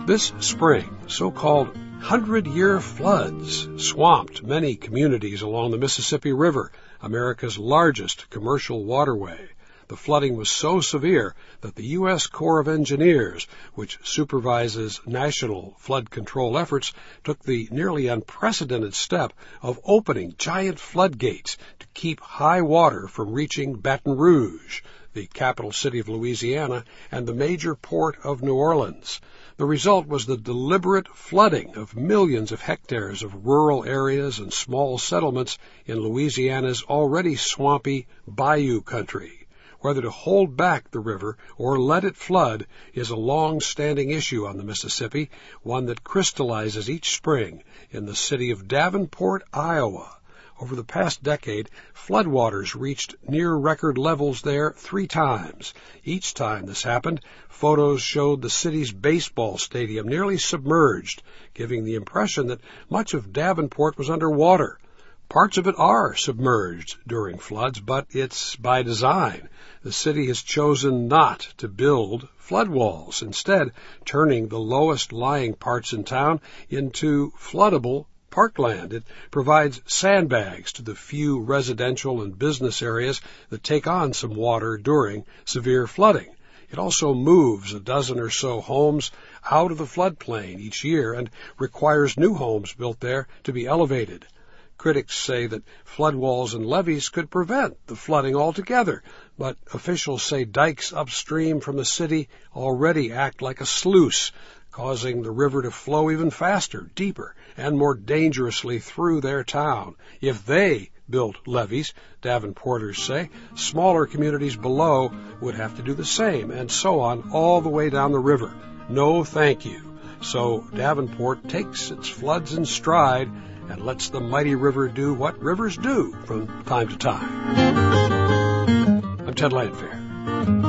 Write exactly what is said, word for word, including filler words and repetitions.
This spring, so-called hundred-year floods swamped many communities along the Mississippi River, America's largest commercial waterway. The flooding was so severe that the U S Corps of Engineers, which supervises national flood control efforts, took the nearly unprecedented step of opening giant floodgates to keep high water from reaching Baton Rouge, the capital city of Louisiana, and the major port of New Orleans. The result was the deliberate flooding of millions of hectares of rural areas and small settlements in Louisiana's already swampy bayou country. Whether to hold back the river or let it flood is a long-standing issue on the Mississippi, one that crystallizes each spring in the city of Davenport, Iowa. Over the past decade, floodwaters reached near-record levels there three times. Each time this happened, photos showed the city's baseball stadium nearly submerged, giving the impression that much of Davenport was underwater. Parts of it are submerged during floods, but it's by design. The city has chosen not to build flood walls, instead turning the lowest-lying parts in town into floodable parkland. It provides sandbags to the few residential and business areas that take on some water during severe flooding. It also moves a dozen or so homes out of the floodplain each year and requires new homes built there to be elevated. Critics say that flood walls and levees could prevent the flooding altogether, but officials say dikes upstream from the city already act like a sluice, causing the river to flow even faster, deeper, and more dangerously through their town. If they built levees, Davenporters say, smaller communities below would have to do the same, and so on all the way down the river. No thank you. So Davenport takes its floods in stride and lets the mighty river do what rivers do from time to time. I'm Ted Landfair.